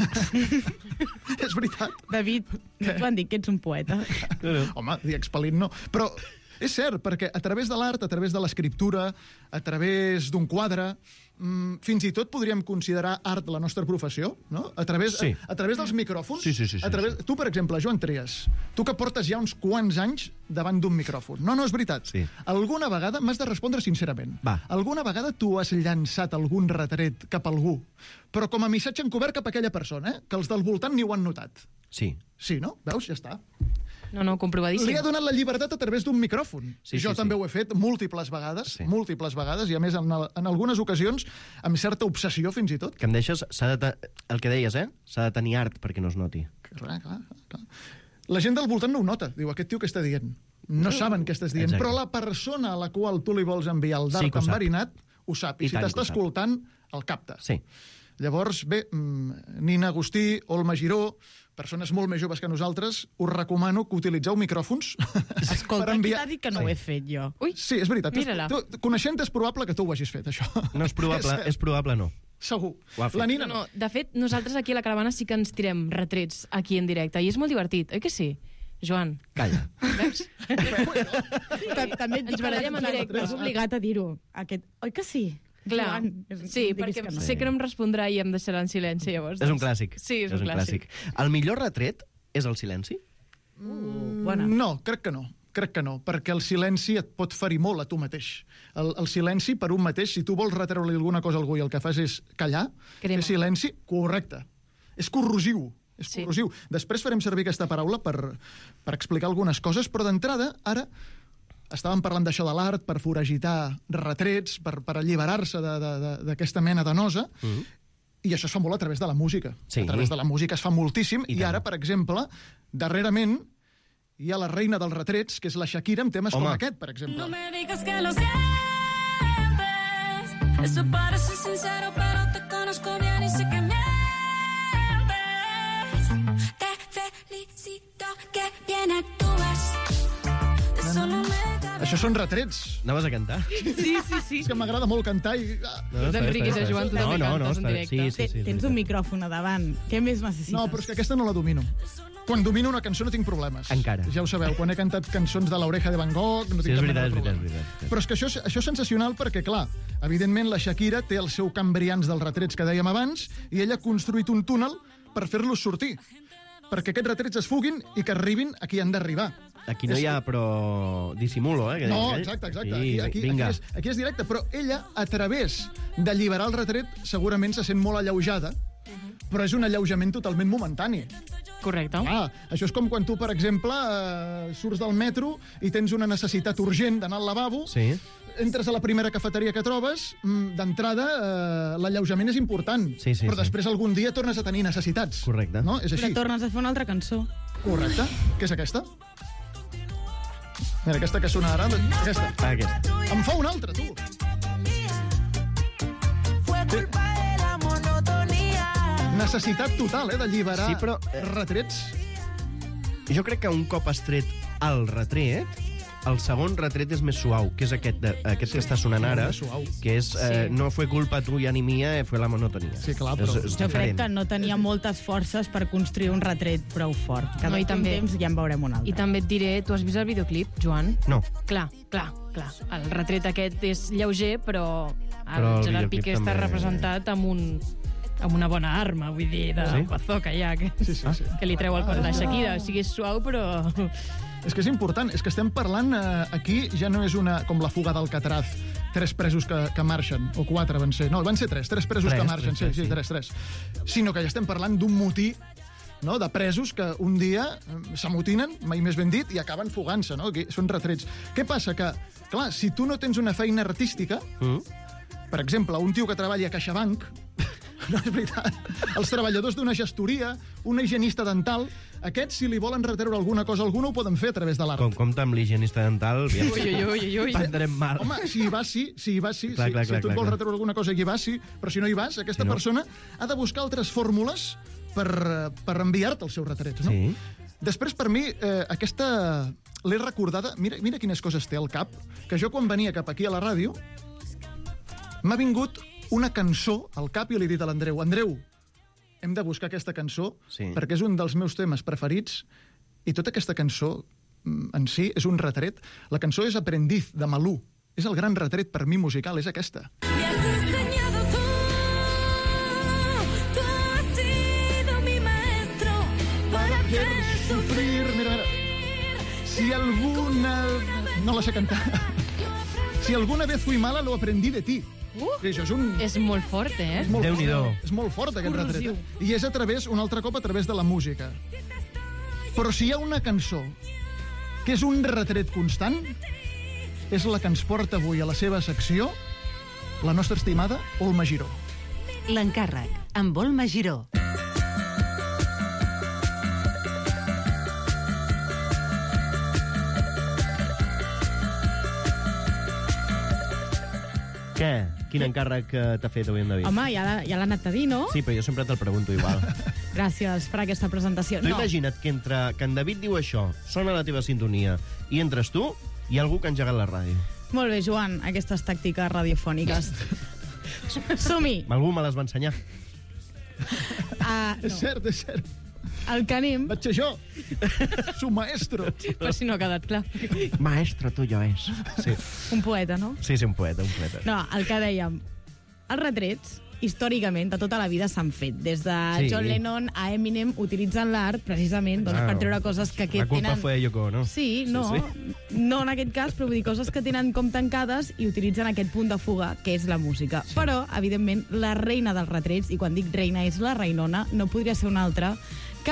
És veritat. David, no t'ho han dit que ets un poeta? Home, dir expel·lint no. Però és cert, perquè a través de l'art, a través de l'escriptura, a través d'un quadre, fins i tot podríem considerar art la nostra professió, no? A través dels micròfons. Sí. Tu, per exemple, Joan Trias, tu que portes ja uns quants anys davant d'un micròfon. No, és veritat. Sí. Alguna vegada, m'has de respondre sincerament, Va. alguna vegada tu has llançat algun retret cap a algú, però com a missatge encobert cap a aquella persona, que els del voltant ni ho han notat. Sí. Sí, no? Veus? Ja està. No, comprovadíssim. Li ha donat la llibertat a través d'un micròfon. Jo també ho he fet múltiples vegades, i a més en algunes ocasions amb certa obsessió fins i tot. Que em deixes, el que deies, s'ha de tenir art perquè no es noti. Clar. La gent del voltant no ho nota. Diu, aquest tio què està dient? No saben què estàs dient, Exacte. però la persona a la qual tu li vols enviar el dart enverinat ho sap, i si t'està escoltant, el capta. Sí. Llavors, bé, Nina Agustí, Olma Giró, persones molt més joves que nosaltres, us recomano que utilitzeu micròfons. Escolta, qui t'ha dit que no ho he fet jo? Ui, sí, és veritat. mira-la. Coneixent és probable que tu ho hagis fet, això. No és probable, és probable no. Segur. La Nina no. De fet, nosaltres aquí a la caravana sí que ens tirem retrets aquí en directe, i és molt divertit, oi que sí? Joan. Calla. Veus? També ens barallem en directe. És obligat a dir-ho. Oi que sí? Clar, sí, perquè sé que no em respondrà i em deixarà en silenci, llavors. És un clàssic. Sí, és un clàssic. El millor retret és el silenci? No, crec que no. Crec que no, perquè el silenci et pot ferir molt a tu mateix. El silenci per un mateix, si tu vols retreure-li alguna cosa a algú i el que fas és callar, fer silenci, correcte. És corrosiu. És corrosiu. Després farem servir aquesta paraula per explicar algunes coses, però d'entrada, ara, estàvem parlant d'això de l'art, per foragitar retrets, per alliberar-se d'aquesta mena de nosa, i això es fa molt a través de la música. A través de la música es fa moltíssim, i ara, per exemple, darrerament, hi ha la reina dels retrets, que és la Shakira, amb temes com aquest, per exemple. No me digas que lo sientes. Eso parece sincero, pero te conozco bien y sé que mientes. Te felicito que bien actúas. Eso no me da... Això són retrets. Anaves a cantar? Sí. És que m'agrada molt cantar i... T'enriquis a Joan, tu també cantes en directe. Tens un micròfon a davant. Què més necessites? No, però és que aquesta no la domino. Quan domino una cançó no tinc problemes. Encara. Ja ho sabeu, quan he cantat cançons de l'Oreja de Van Gogh no tinc cap mena de problema. Però és que això és sensacional perquè, clar, evidentment la Shakira té el seu Cambrians dels retrets que dèiem abans i ella ha construït un túnel per fer-los sortir. Perquè aquests retrets es fuguin i que arribin a qui han d'arribar. Aquí no hi ha, però, dissimulo, que no, exacte. Sí, aquí és directe, però ella, a través d'alliberar el retret, segurament se sent molt alleujada, però és un alleujament totalment momentani. Correcte. Això és com quan tu, per exemple, surts del metro i tens una necessitat urgent d'anar al lavabo, entres a la primera cafeteria que trobes, d'entrada l'alleujament és important, però després algun dia tornes a tenir necessitats. Correcte. No? És així. Però tornes a fer una altra cançó. Correcte. Què és aquesta? Mira, aquesta que sonarà... Aquesta. Em fa una altra, tu. Necessitat total, d'alliberar retrets. Jo crec que un cop has tret el retret, el segon retret és més suau, que és aquest que està sonant ara, que és no fue culpa tuya ni mía, fue la monotonia. Sí, clar, però... Jo crec que no tenia moltes forces per construir un retret prou fort. Cada temps ja en veurem un altre. I també et diré, tu has vist el videoclip, Joan? No. Clar. El retret aquest és lleuger, però el Gerard Piqué està representat amb una bona arma, vull dir, de bazooka ja, que li treu la Shakira. O sigui, és suau, però... És que és important, és que estem parlant aquí, ja no és com la fuga d'Alcatraz, 3 presos que marxen, o 4 van ser, no, van ser 3 presos que marxen, sí, 3, sinó que ja estem parlant d'un motí de presos que un dia s'amotinen, mai més ben dit, i acaben fugant-se, no? Són retrets. Què passa? Que, clar, si tu no tens una feina artística, per exemple, un tio que treballa a CaixaBank, no és veritat, els treballadors d'una gestoria, un higienista dental, aquests, si li volen retreure alguna cosa a algú, no ho poden fer a través de l'art. Compte amb l'higienista dental... Ui. Prendrem mal. Home, si hi vas, sí. Si tu et vols retreure alguna cosa, hi vas, sí. Però si no hi vas, aquesta persona ha de buscar altres fórmules per enviar-te els seus retrets, no? Sí. Després, per mi, aquesta l'he recordada... Mira quines coses té al cap, que jo quan venia cap aquí a la ràdio m'ha vingut una cançó al cap i li he dit a l'Andreu, Andreu, hem de buscar aquesta cançó perquè és un dels meus temes preferits i tota aquesta cançó en si és un retret. La cançó és Aprendiz, de Malú. És el gran retret per mi musical, és aquesta. Mira. Si alguna... No la sé cantar. Si alguna vez fui mala, lo aprendí de ti. Això és molt fort, Déu-n'hi-do. És molt fort, aquest retret. I és un altre cop a través de la música. Però si hi ha una cançó que és un retret constant, és la que ens porta avui a la seva secció la nostra estimada Olma Giró. L'encàrrec, amb Olma Giró. Què? Quin encàrrec t'ha fet avui en David? Home, ja l'ha anat a dir, no? Sí, però jo sempre te'l pregunto igual. Gràcies per aquesta presentació. Tu imagina't que entre que en David diu això, sona la teva sintonia, i entres tu, hi ha algú que ha engegat la ràdio. Molt bé, Joan, aquestes tàctiques radiofòniques. Som-hi! Algú me les va ensenyar. No. És cert. El que anem... Vaig ser jo, su maestro. Per si no ha quedat clar. Maestro tuyo és. Sí. Un poeta, no? Sí, un poeta. No, el que dèiem, els retrets, històricament, de tota la vida s'han fet. Des de John Lennon a Eminem utilitzen l'art, precisament, per treure coses que tenen... La culpa fue Yoko, no? Sí, no en aquest cas, però vull dir, coses que tenen com tancades i utilitzen aquest punt de fuga, que és la música. Sí. Però, evidentment, la reina dels retrets, i quan dic reina és la reinona, no podria ser una altra que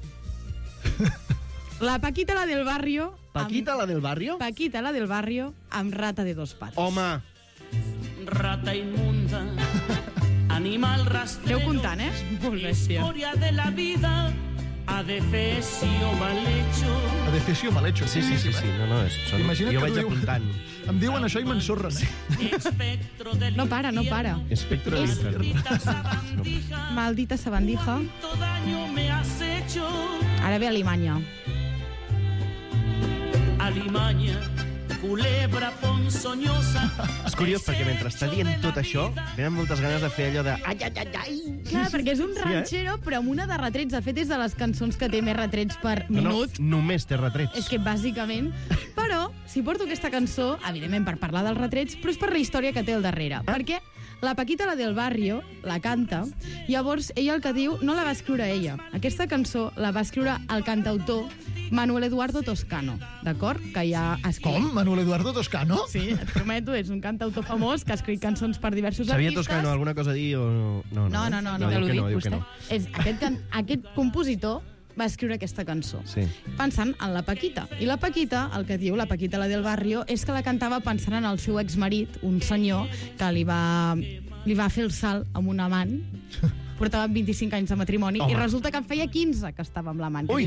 la Paquita, la del barrio... Paquita, la del barrio? Paquita, la del barrio, amb Rata de dos patas. Home! Rata inmunda, animal rastrero... Aneu comptant, Molt bèstia. Historia de la vida, adefesio mal hecho... Adefesio mal hecho. Sí. No, imagina't jo que vaig apuntant. Em diuen això i m'ensorren. No para. Espectro de l'infern. Maldita sabandija. Ara ve Alemanya. Alemanya, culebra ponzoñosa... És curiós perquè mentre està dient tot això, venen moltes ganes de fer allò de... Ai. Clar, perquè és un ranxero, però amb una de retrets. De fet, és de les cançons que té més retrets per minut. No, només té retrets. És que, bàsicament... Però, si porto aquesta cançó, evidentment per parlar dels retrets, però és per la història que té al darrere. Perquè la Paquita, la del barrio, la canta, llavors ella el que diu no la va escriure ella. Aquesta cançó la va escriure el cantautor Manuel Eduardo Toscano, d'acord? Que ja ha escrit... Com? Manuel Eduardo Toscano? Sí, et prometo, és un cantautor famós que ha escrit cançons per diversos Sabia artistes. Toscano alguna cosa a dir o no? No, diu que no. Aquest compositor va escriure aquesta cançó, pensant en la Paquita. I la Paquita, el que diu la Paquita, la del barrio, és que la cantava pensant en el seu exmarit, un senyor que li va fer el salt amb un amant. Portaven 25 anys de matrimoni i resulta que en feia 15 que estava amb l'amant. Ui,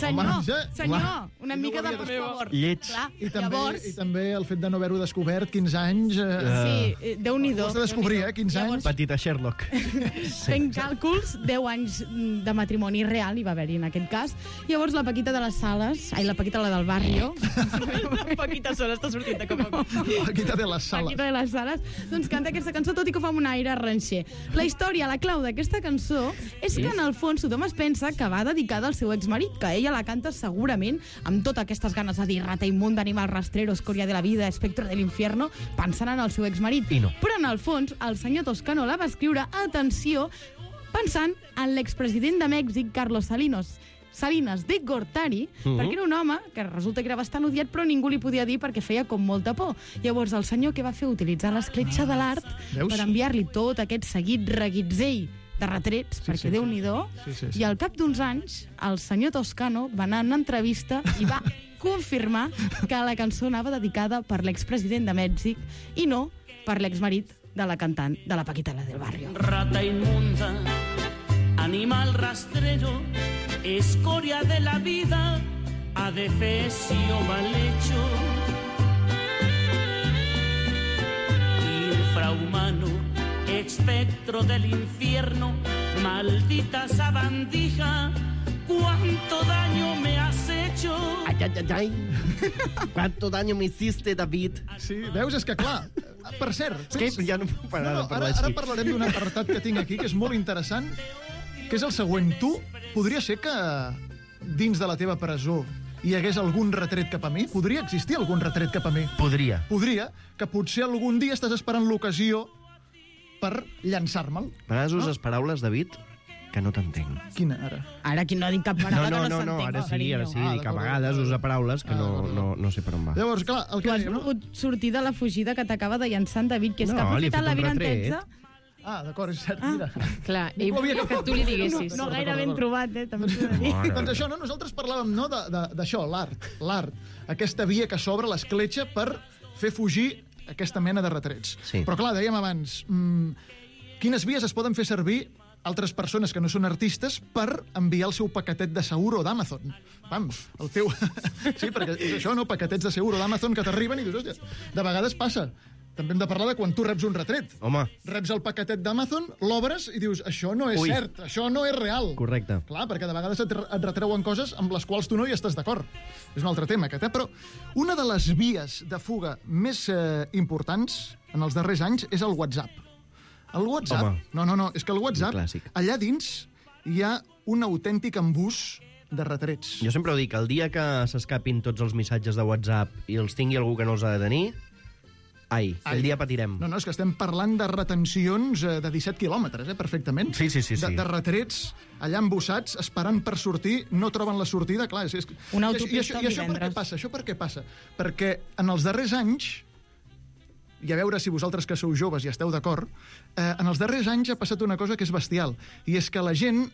senyor, una mica de por favor. Lleig. I també el fet de no haver-ho descobert 15 anys... Sí, Déu-n'hi-do. Ho has de descobrir, 15 anys. Petita Sherlock. Fent càlculs, 10 anys de matrimoni real hi va haver-hi en aquest cas. Llavors la Paquita de les Sales, la Paquita la del barrio... La Paquita sola està sortint de cop a cop. Paquita de les Sales. Paquita de les Sales, doncs canta aquesta cançó, tot i que fa un aire ranxer. La història, la clau d'aquesta cançó és que en el fons tothom es pensa que va dedicada al seu exmarit, que ella la canta segurament amb totes aquestes ganes de dir rata immunda, animal rastrero, escoria de la vida, espectro de l'infierno, pensant en el seu exmarit. No. Però en el fons el senyor Toscano la va escriure, atenció, pensant en l'expresident de Mèxic, Carlos Salinas de Gortari, perquè era un home que resulta que era bastant odiat, però ningú li podia dir perquè feia com molta por. Llavors el senyor què va fer? Utilitzar l'escletxa de l'art per enviar-li tot aquest seguit reguitzell de retrets, perquè Déu-n'hi-do, i al cap d'uns anys el senyor Toscano va anar en una entrevista i va confirmar que la cançó anava dedicada per l'expresident de Mèxic i no per l'exmarit de la cantant de la Paquita, la del barrio. Rata inmunda, animal rastrero, escoria de la vida, adefesio mal hecho, infrahumano, espectro del infierno, maldita sabandija, cuánto daño me has hecho. Ai. Cuánto daño me hiciste, David. Sí, veus? És que clar, per cert... És que ja no puc parar de parlar ara parlarem d'un apartat que tinc aquí, que és molt interessant, que és el següent. Tu, podria ser que dins de la teva presó hi hagués algun retret cap a mi? Podria existir algun retret cap a mi? Podria. Podria, que potser algun dia estàs esperant l'ocasió per llançar-me'l. A vegades uses paraules, David, que no t'entenc. Quina, ara? Ara aquí no dic cap paraula que no s'entenc. No, ara sí, que a vegades usa paraules que no sé per on va. Llavors, clar, el que has volgut sortir de la fugida que t'acaba de llançar en David, que és que ha aprofitat l'avinentesa... Ah, d'acord, és cert, mira. Clar, ell volia que tu li diguessis. No gaire ben trobat, també t'ho he de dir. Doncs això, no? Nosaltres parlàvem d'això, l'art. Aquesta via que s'obre l'escletxa per fer fugir aquesta mena de retrets. Sí. Però clar, dèiem abans, quines vies es poden fer servir altres persones que no són artistes per enviar el seu paquetet de seguro d'Amazon. Pam, el teu... Sí, perquè és això, no? Paquetets de seguro d'Amazon que t'arriben i dius, hòstia, de vegades passa. També hem de parlar de quan tu reps un retret. Home. Reps el paquetet d'Amazon, l'obres i dius, això no és cert, això no és real. Correcte. Clar, perquè de vegades et retreuen coses amb les quals tu no hi estàs d'acord. És un altre tema, aquest, Però una de les vies de fuga més importants en els darrers anys és el WhatsApp. El WhatsApp... Home. No, és que el WhatsApp, allà dins hi ha un autèntic embús de retrets. Jo sempre ho dic, el dia que s'escapin tots els missatges de WhatsApp i els tingui algú que no els ha de tenir, el dia patirem. No, és que estem parlant de retencions de 17 quilòmetres, perfectament. Sí. De retrets allà embussats, esperant per sortir, no troben la sortida, clar. Una autopista I això per què passa? Això per què passa? Perquè en els darrers anys, i a veure si vosaltres que sou joves hi esteu d'acord, en els darrers anys ha passat una cosa que és bestial, i és que la gent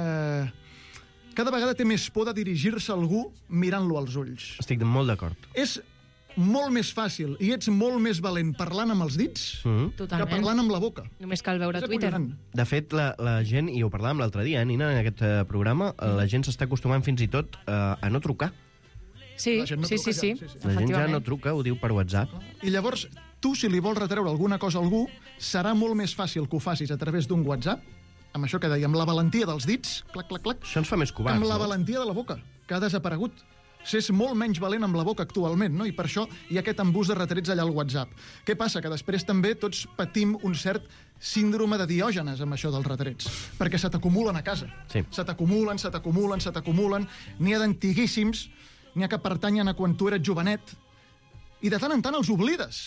cada vegada té més por de dirigir-se a algú mirant-lo als ulls. Estic molt d'acord. És molt més fàcil i ets molt més valent parlant amb els dits que parlant amb la boca. Només cal veure Twitter. De fet, la gent, i ho parlàvem l'altre dia, Nina, en aquest programa, la gent s'està acostumant fins i tot a no trucar. Sí. La gent ja no truca, ho diu per WhatsApp. I llavors, tu, si li vols retreure alguna cosa a algú, serà molt més fàcil que ho facis a través d'un WhatsApp, amb això que dèiem, la valentia dels dits, clac, clac, clac, això ens fa més covards, amb la valentia de la boca, que ha desaparegut. S'és molt menys valent amb la boca actualment, no? I per això hi ha aquest embús de retrets allà al WhatsApp. Què passa? Que després també tots patim un cert síndrome de Diògenes amb això dels retrets, perquè se t'acumulen a casa. Sí. Se t'acumulen, n'hi ha d'antiguíssims, n'hi ha que pertanyen a quan tu eres jovenet, i de tant en tant els oblides.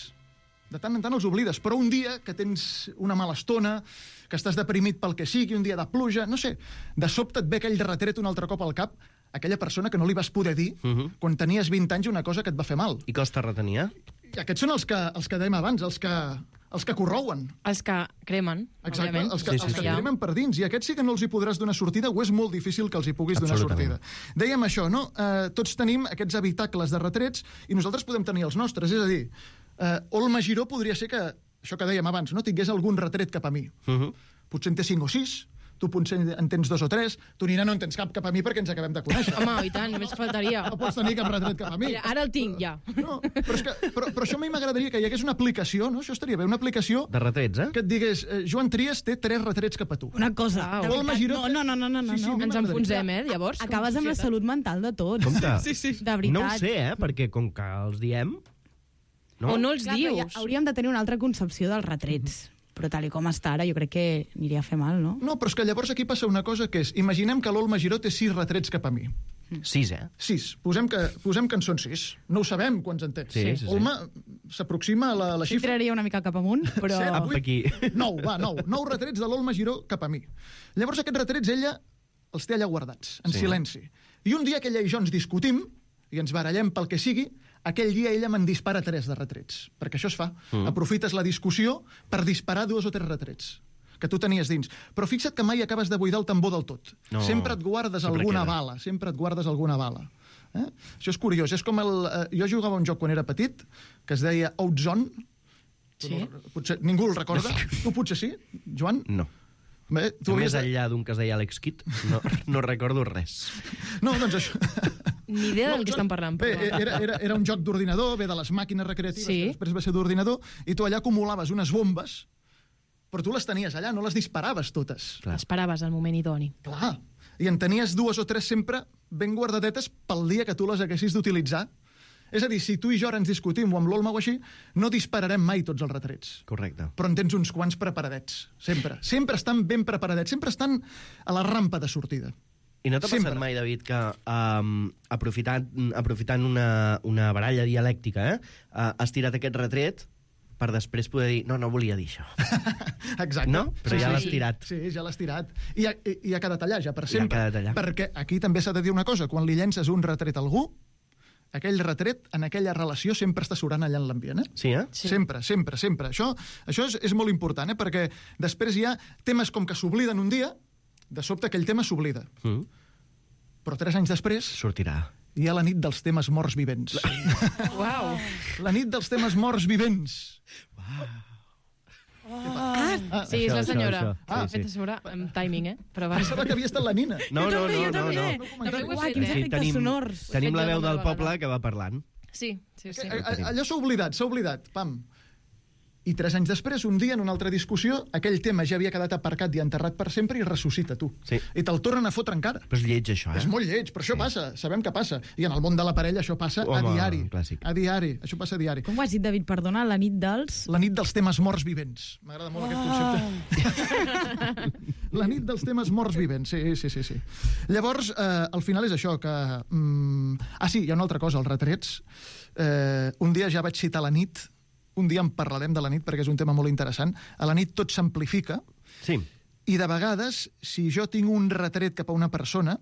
Però un dia que tens una mala estona, que estàs deprimit pel que sigui, un dia de pluja, no sé, de sobte et ve aquell retret un altre cop al cap, aquella persona que no li vas poder dir quan tenies 20 anys una cosa que et va fer mal. I que els te retenia? I aquests són els que dèiem abans, els que corrouen. Els que cremen, exacte, òbviament. Els que cremen per dins. I aquests sí que no els hi podràs donar sortida, o és molt difícil que els hi puguis donar sortida. Dèiem això, no? Tots tenim aquests habitacles de retrets i nosaltres podem tenir els nostres. És a dir, Olma Giró podria ser que, això que dèiem abans, no tingués algun retret cap a mi. Potser en té 5 o 6, tu potser en tens 2 o 3, tu, Nina, no en tens cap a mi perquè ens acabem de conèixer. Home, i tant, només faltaria. No pots tenir cap retret cap a mi. Mira, ara el tinc, ja. No, però això a mi m'agradaria que hi hagués una aplicació, no? Això estaria bé, una aplicació... De retrets, que et digués, Joan Trias té 3 retrets cap a tu. Una cosa. Olma Giró... No. Ens enfonsem, llavors. Acabes amb la salut mental de tots. Compte. Sí. De veritat. No ho sé, perquè com que els diem... O no els dius. Ja hauríem de tenir una altra concepció dels retrets. Però tal com està ara, jo crec que aniria a fer mal, no? No, però és que llavors aquí passa una cosa que és... Imaginem que l'Olma Giró té 6 retrets cap a mi. 6, 6. Posem que en són 6. No ho sabem quants en té. Sí. Olma s'aproxima a la xifra... Sí, tiraria una mica cap amunt, però... 7, 8, 9 retrets de l'Olma Giró cap a mi. Llavors aquests retrets ella els té allà guardats, en silenci. I un dia que ella i jo ens discutim, i ens barallem pel que sigui, aquell dia ella me'n dispara 3 de retrets, perquè això es fa. Aprofites la discussió per disparar 2 o 3 retrets que tu tenies dins. Però fixa't que mai acabes de buidar el tambor del tot. No, sempre et guardes alguna bala. Això és curiós. És com jo jugava un joc quan era petit, que es deia Outzone. Sí? Potser ningú el recorda. Tu potser sí, Joan? No. Bé, més enllà d'un que es deia Alex Kidd, no recordo res. No, doncs això... Ni idea del que estan parlant. Bé, era un joc d'ordinador, de les màquines recreatives, que després va ser d'ordinador, i tu allà acumulaves unes bombes, però tu les tenies allà, no les disparaves totes. Esperaves el moment idoni. Clar. I en tenies 2 o 3 sempre ben guardadetes pel dia que tu les haguessis d'utilitzar. És a dir, si tu i jo ara ens discutim o amb l'Olma o així, no dispararem mai tots els retrets. Correcte. Però en tens uns quants preparadets, sempre. Sempre estan ben preparadets, sempre estan a la rampa de sortida. I no t'ha passat mai, David, que aprofitant una baralla dialèctica, has tirat aquest retret per després poder dir, no volia dir això. Exacte. No? Però ja l'has tirat. Sí, ja l'has tirat. I ha quedat allà, ja per sempre. Ja ha quedat allà. Perquè aquí també s'ha de dir una cosa, quan li llences un retret a algú, aquell retret, en aquella relació, sempre està surant allà en l'ambient, eh? Sí, eh? Sí. Sempre. Això és molt important, eh? Perquè després hi ha temes com que s'obliden un dia, de sobte aquell tema s'oblida. Però 3 anys després... Sortirà. Hi ha la nit dels temes morts vivents. Uau! La nit dels temes morts vivents. Sí, és la senyora. Això. Fet a sobre amb timing, eh? Però va. Pensava que havia estat la Nina. No. Sonors. Tenim la veu del poble que va parlant. Sí. Allò s'ha oblidat, pam. I 3 anys després, un dia, en una altra discussió, aquell tema ja havia quedat aparcat i enterrat per sempre i ressuscita, tu. Sí. I te'l tornen a fotre encara. Però és lleig, això, eh? És molt lleig, però això passa, sabem que passa. I en el món de la parella això passa a diari. Clàssic. A diari, això passa a diari. Com ho has dit, David? Perdona, la nit dels... La nit dels temes morts vivents. M'agrada molt aquest concepte. La nit dels temes morts vivents, sí. Llavors, al final és això, que... sí, hi ha una altra cosa, els retrets. Un dia ja vaig citar la nit, un dia en parlarem de la nit perquè és un tema molt interessant. A la nit tot s'amplifica. Sí. I de vegades, si jo tinc un retret cap a una persona,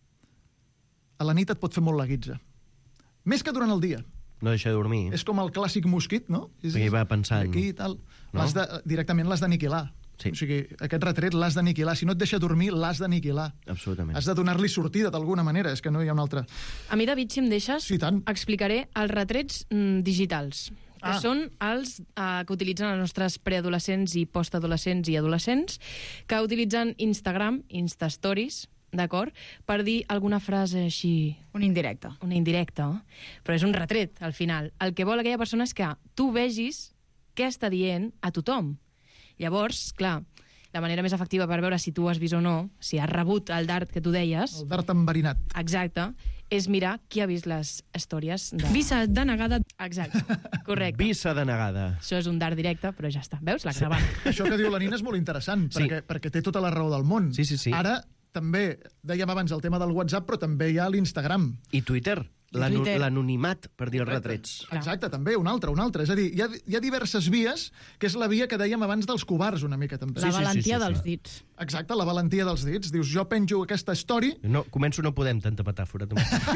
a la nit et pot fer molt la guitza. Més que durant el dia. No deixa de dormir. És com el clàssic mosquit, no? Perquè va pensant... Aquí i tal. No? Directament l'has d'aniquilar. Sí. O sigui, aquest retret l'has d'aniquilar. Si no et deixa dormir, l'has d'aniquilar. Absolutament. Has de donar-li sortida d'alguna manera. És que no hi ha una altra... A mi, David, si em deixes, sí, tant. Explicaré els retrets digitals, que són els que utilitzen els nostres preadolescents i postadolescents i adolescents, que utilitzen Instagram, Instastories, d'acord? Per dir alguna frase així... Una indirecta. Una indirecta, però és un retret, al final. El que vol aquella persona és que tu vegis què està dient a tothom. Llavors, clar, la manera més efectiva per veure si tu has vist o no, si has rebut el dart que tu deies... El dart enverinat. Exacte. És mirar qui ha vist les històries de... Visa denegada. Exacte, correcte. Visa denegada. Això és un dart directe, però ja està. Veus? L'ha gravat. Això que diu la Nina és molt interessant, perquè té tota la raó del món. Sí. Ara, també, dèiem abans el tema del WhatsApp, però també hi ha l'Instagram. I Twitter. L'anonimat, per dir els retrets. Exacte, també, un altre. És a dir, hi ha diverses vies, que és la via que dèiem abans dels covards, una mica, també. La valentia dels dits. Exacte, la valentia dels dits. Dius, jo penjo aquesta story... No podem, tanta metàfora.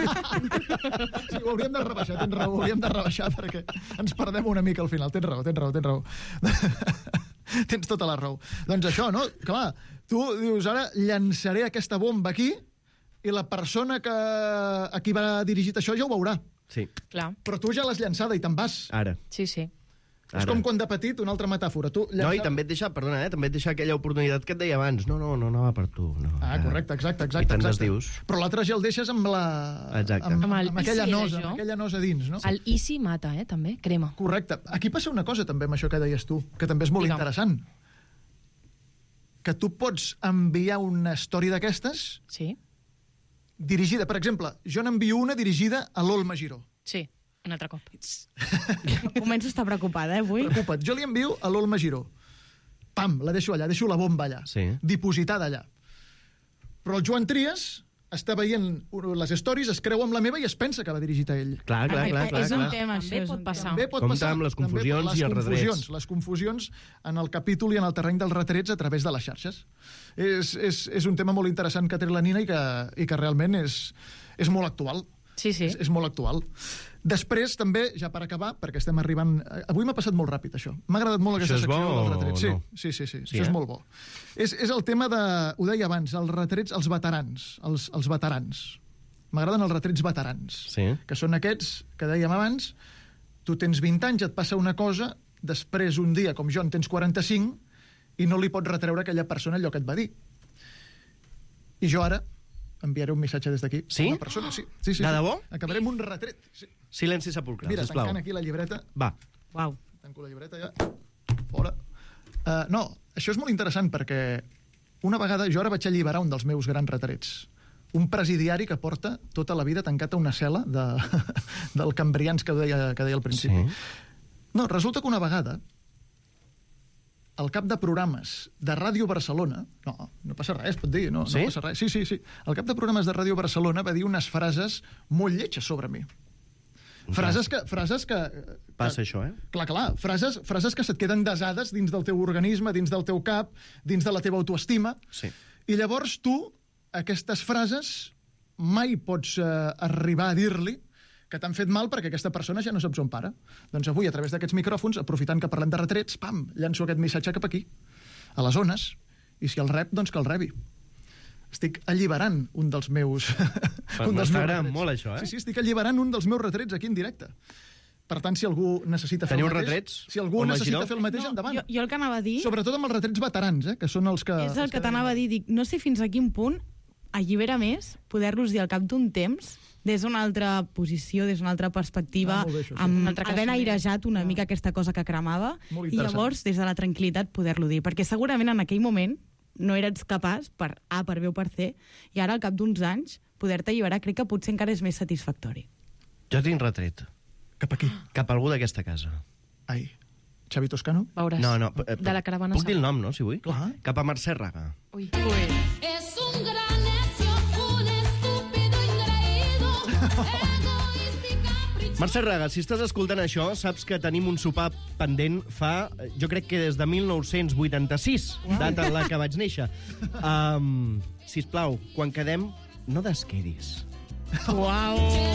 Sí, ho hauríem de rebaixar, tens raó, ho hauríem de rebaixar, perquè ens perdem una mica al final. Tens raó. Tens tota la raó. Doncs això, no? Clar, tu dius, ara llançaré aquesta bomba aquí, i la persona a qui va dirigit això ja ho veurà. Sí. Clar. Però tu ja l'has llançada i te'n vas. Ara. Sí. És com quan de petit, una altra metàfora. No, i també et deixa, perdona, també et deixa aquella oportunitat que et deia abans. No va per tu. No, correcte, exacte. I te'n desdius. Però l'altre ja el deixes amb la... Exacte. Amb aquella nosa dins, no? El Easy mata, també, crema. Correcte. Aquí passa una cosa també amb això que deies tu, que també és molt interessant. Que tu pots enviar una història d'aquestes... Sí. Dirigida, per exemple, jo n'envio una dirigida a l'Olma Giró. Sí, un altre cop. Començo a estar preocupada, avui. Preocupa't. Jo li envio a l'Olma Giró. Pam, la deixo allà, deixo la bomba allà. Sí. Dipositada allà. Però el Joan Trias està veient les stories, es creu amb la meva i es pensa que va dirigit a ell. Clar. És un tema, això. També pot passar. També pot passar. Amb les confusions i els retrets. Les confusions en el capítol i en el terreny dels retrets a través de les xarxes. És un tema molt interessant que té la Nina i que realment és molt actual. Sí. És molt actual. Després, també, ja per acabar, perquè estem arribant... Avui m'ha passat molt ràpid, això. M'ha agradat molt aquesta secció dels retrets. No? Sí. Això és molt bo. És el tema de... Ho deia abans, els retrets, els veterans. Els veterans. M'agraden els retrets veterans. Sí. Que són aquests que dèiem abans. Tu tens 20 anys, et passa una cosa, després un dia, com jo, en tens 45, i no li pots retreure a aquella persona allò que et va dir. I jo ara enviaré un missatge des d'aquí. Sí? A una persona, sí. De debò? Acabarem un retret. Sí. Silenci sepulcral, sisplau. Mira, tancant aquí la llibreta. Va. Uau. Tanco la llibreta ja. Fora. No, això és molt interessant perquè una vegada jo ara vaig alliberar un dels meus grans retrets. Un presidiari que porta tota la vida tancat a una cel·la del Cambrians que deia al principi. Sí. No, resulta que una vegada el cap de programes de Ràdio Barcelona... No passa res, pot dir, no passa res. Sí. El cap de programes de Ràdio Barcelona va dir unes frases molt lletges sobre mi. Frases que... Passa això, eh? Clar. Frases que se't queden desades dins del teu organisme, dins del teu cap, dins de la teva autoestima. Sí. I llavors tu, aquestes frases, mai pots arribar a dir-li que t'han fet mal perquè aquesta persona ja no saps on para. Doncs avui, a través d'aquests micròfons, aprofitant que parlem de retrets, pam, llanço aquest missatge cap aquí, a les zones, i si el rep, doncs que el rebi. Estic alliberant un dels meus... M'agrada molt, això, Sí, estic alliberant un dels meus retrets aquí en directe. Per tant, si algú necessita fer el mateix... Teniu retrets? Si algú necessita fer el mateix, endavant. Jo el que anava a dir... Sobretot amb els retrets veterans, que són els que... És el que t'anava a dir. Dic, no sé fins a quin punt allibera més poder-los dir al cap d'un temps des d'una altra posició, des d'una altra perspectiva, amb havent airejat una mica aquesta cosa que cremava, i llavors, des de la tranquil·litat, poder-lo dir. Perquè segurament en aquell moment no eres capaç, per A, per B o per C, i ara, al cap d'uns anys, poder-te alliberar, crec que potser encara és més satisfactori. Jo tinc retret. Cap aquí? Cap a algú d'aquesta casa. Ai, Xavi Toscano? Veuràs. No, de la caravana. Puc dir el nom, no, si vull? Clar. Cap a Mercè Raga. Ui. Es un gran necio, un estúpido engreído, egoísta y caprichoso. Mercè Raga, si estàs escoltant això, saps que tenim un sopar pendent fa, jo crec que des de 1986, data en la que vaig néixer. Sisplau, quan quedem, no desquedis. Uau!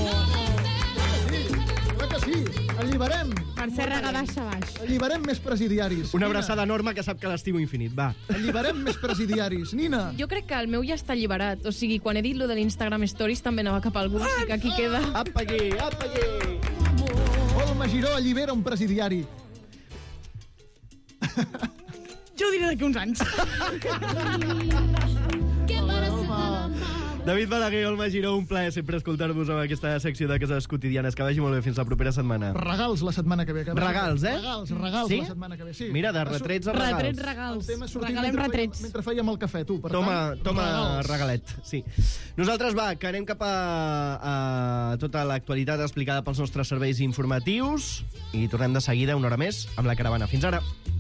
Clar que sí, alliberem. Mercè Raga, baixa baix. Alliberem més presidiaris. Una abraçada enorme que sap que l'estimo infinit, va. Alliberem més presidiaris. Nina. Jo crec que el meu ja està alliberat. O sigui, quan he dit lo de l'Instagram Stories també anava cap a algú, així que aquí queda. Apa aquí, apa aquí. Olma Giró allibera un presidiari. Jo ho diré d'aquí uns anys. David Balaguer, Olma Giró, un plaer sempre escoltar-vos amb aquesta secció de Cases Quotidianes. Que vagi molt bé, fins la propera setmana. Regals la setmana que ve. Regals, eh? Regals sí? La setmana que ve, sí. Mira, de retrets a regals. Retrets, regals. Regalem retrets. Mentre fèiem el cafè, tu. Per toma regalet, sí. Nosaltres, va, que anem cap a tota l'actualitat explicada pels nostres serveis informatius i tornem de seguida una hora més amb la caravana. Fins ara.